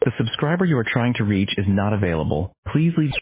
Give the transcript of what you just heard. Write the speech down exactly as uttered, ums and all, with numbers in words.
The subscriber you are trying to reach is not available. Please leave